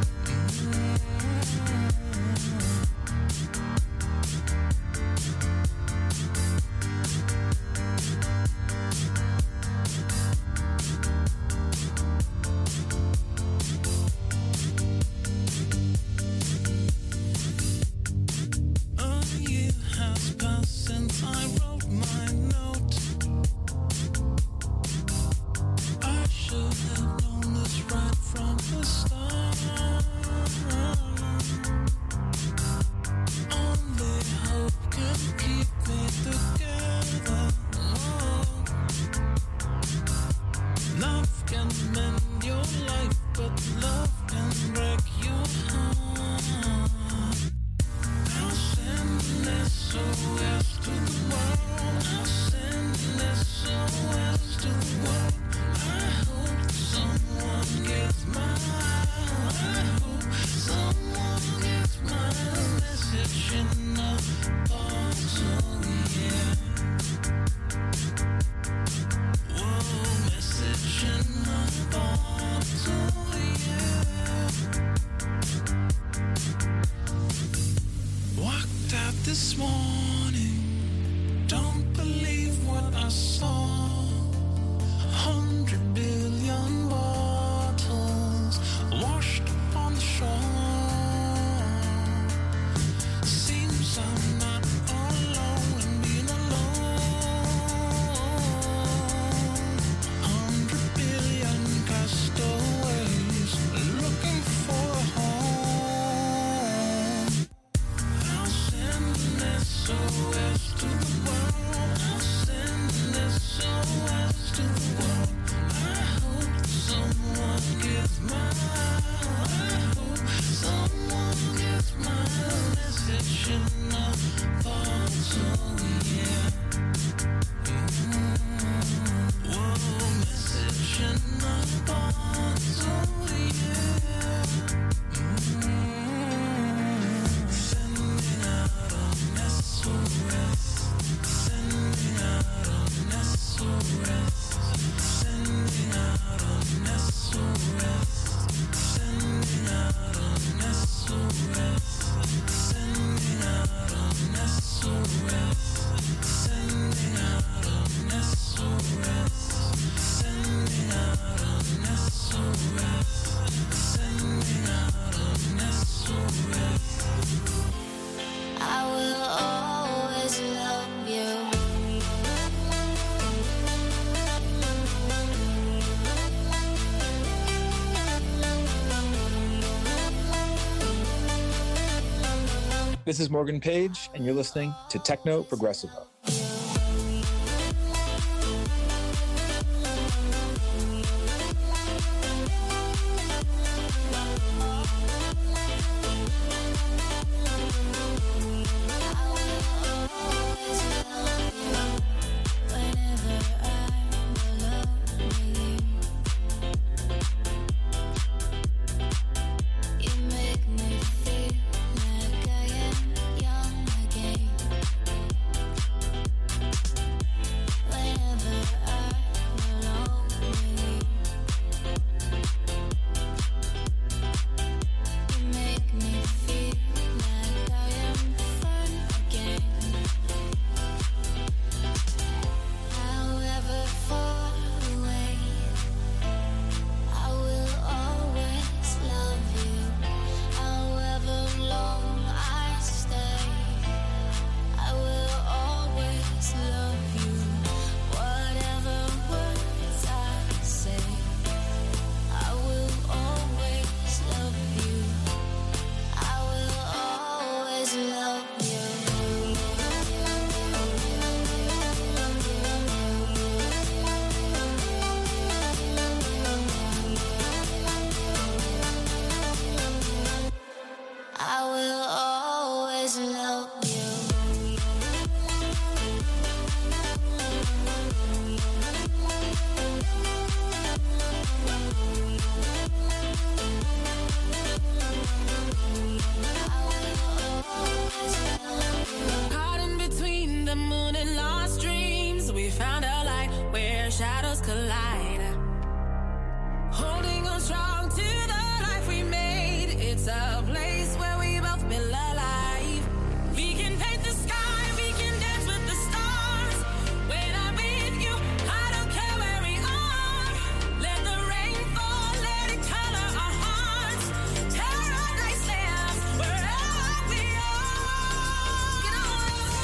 A year has passed since I wrote my note. I should have known this right from the start. Only hope can keep me together. Oh. Love can mend your life, but love can break your heart. I'll send an S O S to the world. I'll send an S O S to the world. I hope someone gets mine. I hope someone gets my message in a bottle, yeah. Whoa, message in a bottle, yeah. Walked out this morning, don't believe what I saw. Hundred billion bottles washed up on the shore. Seems I'm not alone in being alone. Hundred billion castaways looking for a home. I'll send an S O S to the world. I'll send an S O S to the world. I hope someone gets mine. I hope someone gets my message in a bottle, yeah. Whoa, message in a bottle, yeah. Sending out an S O S. Sending out an S O S. Sending out an S O S. Sending out an S O S. Sending out an S O S. Sending out an S O S. Sending out an S O S. Sending out an S O S. I will always love you. This is Morgan Page, and you're listening to Techno Progressivo. I will always love you. us collide. Holding on strong to the life we made. It's a place where we both feel alive. We can paint the sky, we can dance with the stars. When I'm with you, I don't care where we are. Let the rain fall, let it color our hearts. Paradise lands wherever we are. Get on.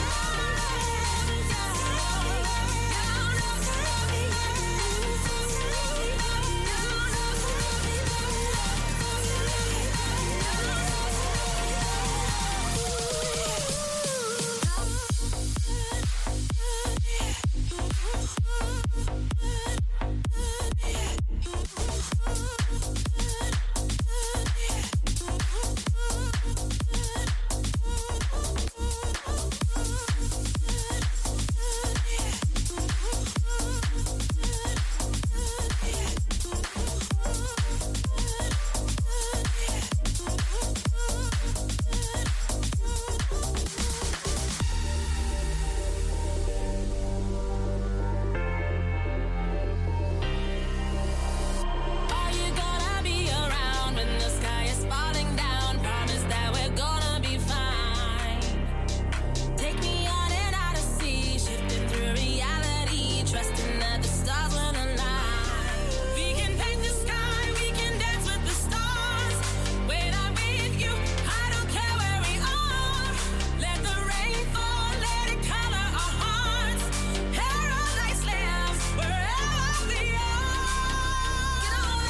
Are you gonna be around when the sky is falling down? Promise that we're gonna be fine. Take me out and out of sea, shifting through reality, trusting that the stars will align. We can paint the sky, we can dance with the stars. When I'm with you, I don't care where we are. Let the rain fall, let it color our hearts. Paradise lands wherever we are. Get on.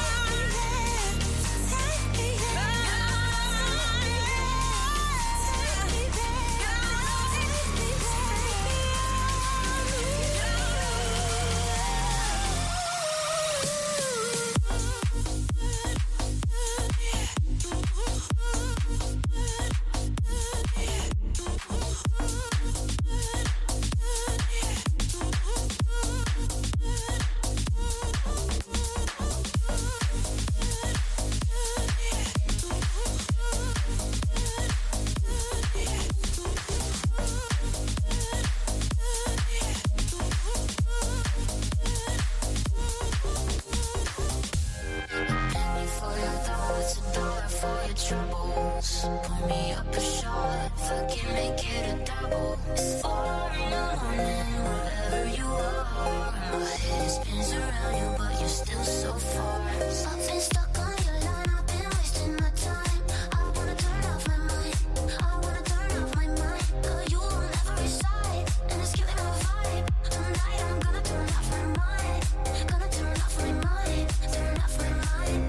For your thoughts, a door for your troubles. Pour me up a shot, fucking make it a double. It's four in the morning, wherever you are. My head spins around you, but you're still so far. Something stuck on your line, I've been wasting my time. I wanna turn off my mind, I wanna turn off my mind. Got you on every side, and it's killing my vibe. Tonight I'm gonna turn off my mind, gonna turn off my mind, turn off my mind.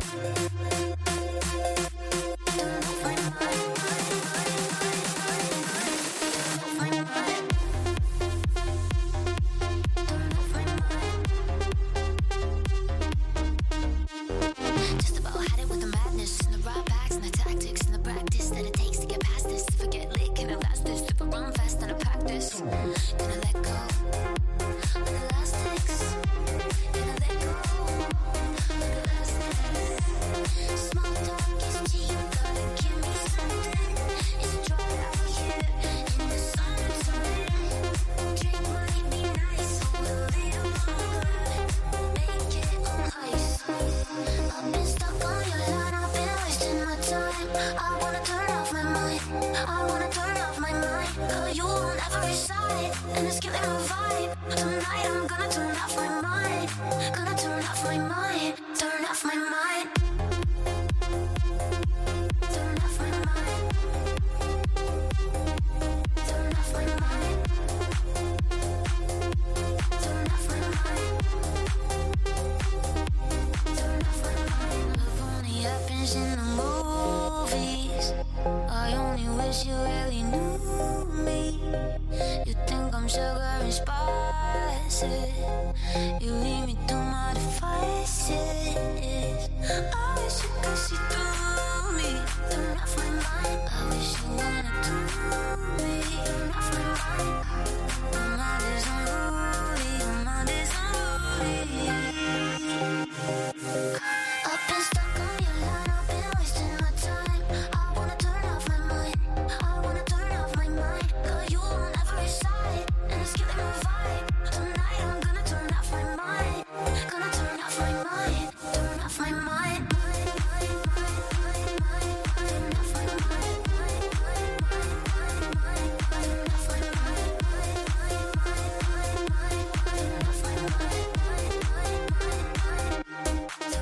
Turn off my mind, turn off my mind.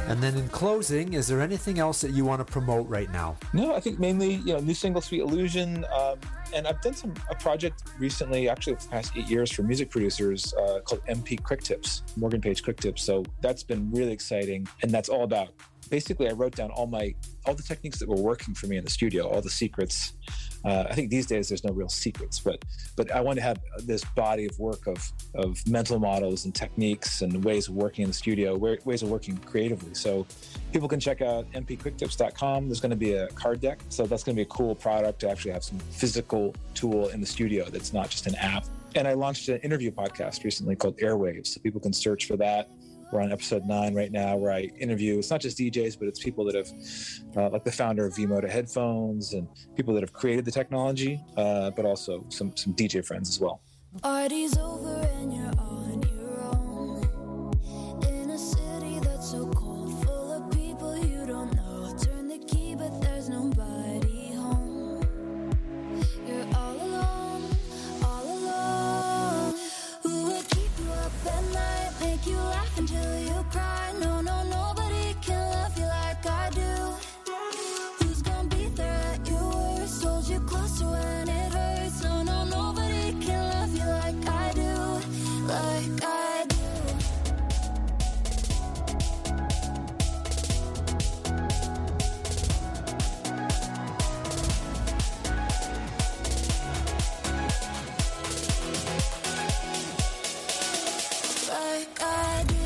And then in closing, is there anything else that you want to promote right now? No, I think mainly, you know, new single Sweet Illusion. Um, and I've done some a project recently, actually the past eight years for music producers uh, called M P Quick Tips, Morgan Page Quick Tips. So that's been really exciting. And that's all about, basically I wrote down all my, all the techniques that were working for me in the studio, all the secrets. Uh, I think these days there's no real secrets, but but I want to have this body of work of of mental models and techniques and ways of working in the studio, ways of working creatively. So people can check out m p quick tips dot com. There's going to be a card deck, so that's going to be a cool product to actually have some physical tool in the studio that's not just an app. And I launched an interview podcast recently called Airwaves, so people can search for that. We're on episode nine right now, where I interview, it's not just D Js, but it's people that have, uh, like the founder of V-Moda headphones and people that have created the technology, uh, but also some, some D J friends as well. Party's over and you're on your own. In a city that's so cold, full of people you don't know. Turn the key, but there's nobody home. You're all alone, all alone. Who would keep you up at night, make you laugh until you cry? No, no, nobody can love you like I do. Who's gonna be there at your worst, hold you closer when it hurts? No, no, nobody can love you like I do, like I do. Like I do.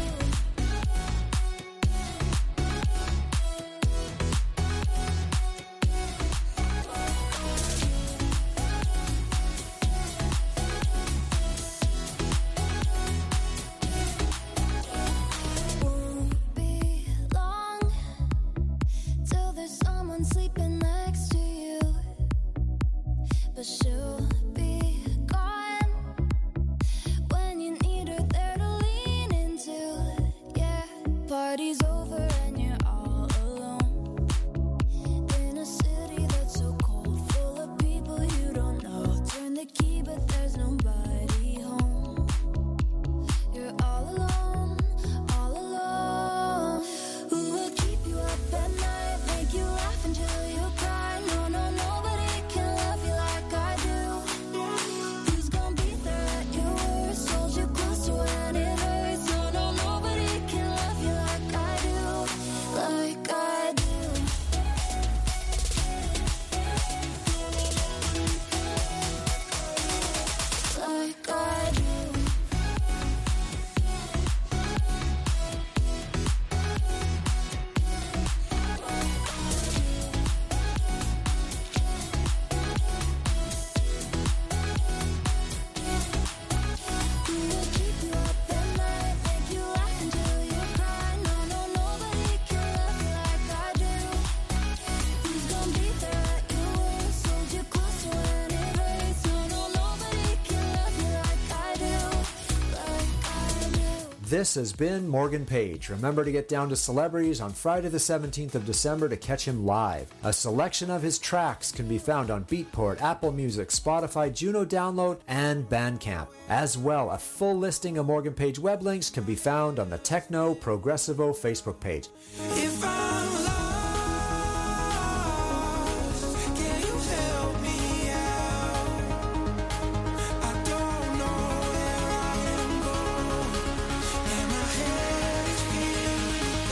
Won't be long till there's someone sleeping next to you, but she'll be gone when you need her there to lean into. Yeah, party's over and you're all alone. In a city that's so cold, full of people you don't know. Turn the key, but there's nobody home. You're all alone, all alone. Who will keep you up at night, make you laugh until you cry? No, no, nobody can love you like I do. Who's gonna be there at your worst, hold you closer when it hurts? No, no, nobody can love you like I do, like I do. Like I do. Who will keep you up at night, make you laugh until you cry? No, no, nobody can love you like I do. Who's gonna be there at your worst, hold you closer when it hurts? No, no, nobody can love you like I do, like I do. This has been Morgan Page. Remember to get down to Celebrities on Friday the seventeenth of December to catch him live. A selection of his tracks can be found on Beatport, Apple Music, Spotify, Juno Download, and Bandcamp. As well, a full listing of Morgan Page web links can be found on the Techno Progressivo Facebook page. If I'm lost, can you help me out? I don't know where I am going, and my head is feeling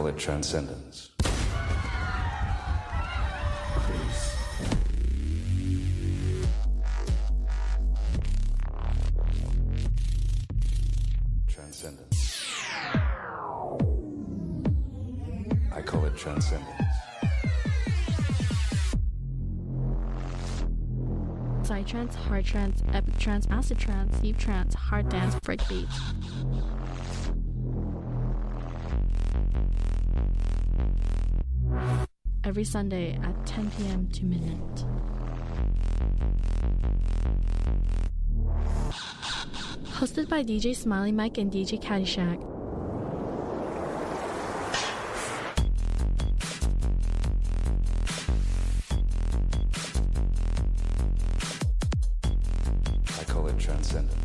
call it transcendence. Transcendence. I call it transcendence. Psytrance, hard trance, epic trance, acid trance, deep trance, hard dance, breakbeat. Every Sunday at ten p.m. to midnight. Hosted by D J Smiley Mike and D J Caddyshack. I call it transcendence.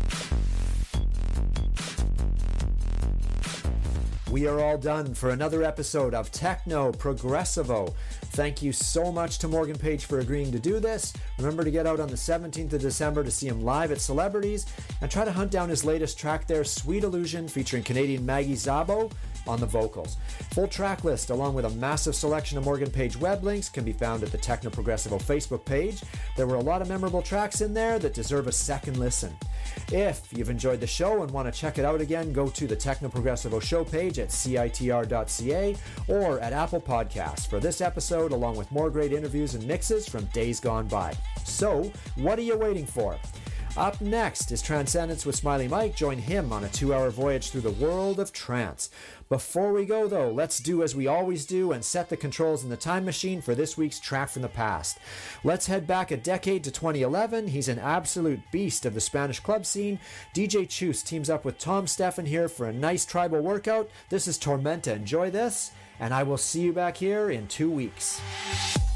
We are all done for another episode of Techno Progressivo. Thank you so much to Morgan Page for agreeing to do this. Remember to get out on the seventeenth of December to see him live at Celebrities and try to hunt down his latest track there, Sweet Illusion, featuring Canadian Maggie Zabo on the vocals. Full track list along with a massive selection of Morgan Page web links can be found at the Techno Progressivo Facebook page. There were a lot of memorable tracks in there that deserve a second listen. If you've enjoyed the show and want to check it out again, go to the Techno Progressivo show page at C I T R dot C A or at Apple Podcasts for this episode, along with more great interviews and mixes from days gone by. So, what are you waiting for? Up next is Transcendence with Smiley Mike. Join him on a two-hour voyage through the world of trance. Before we go, though, let's do as we always do and set the controls in the time machine for this week's track from the past. Let's head back a decade to twenty eleven. He's an absolute beast of the Spanish club scene. D J Chus teams up with Tom Steffen here for a nice tribal workout. This is Tormenta. Enjoy this, and I will see you back here in two weeks.